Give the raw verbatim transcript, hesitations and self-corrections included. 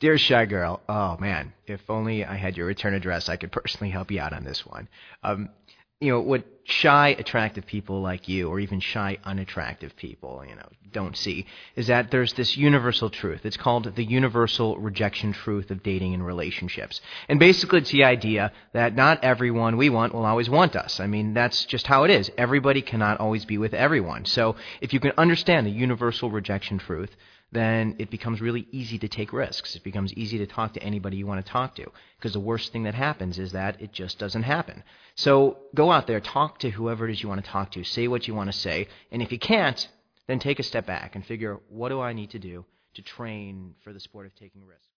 Dear Shy Girl, oh man, if only I had your return address, I could personally help you out on this one. Um, you know, what shy, attractive people like you, or even shy, unattractive people, you know, don't see, is that there's this universal truth. It's called the universal rejection truth of dating and relationships. And basically it's the idea that not everyone we want will always want us. I mean, that's just how it is. Everybody cannot always be with everyone. So if you can understand the universal rejection truth, then it becomes really easy to take risks. It becomes easy to talk to anybody you want to talk to, because the worst thing that happens is that it just doesn't happen. So go out there, talk to whoever it is you want to talk to, say what you want to say, and if you can't, then take a step back and figure, what do I need to do to train for the sport of taking risks?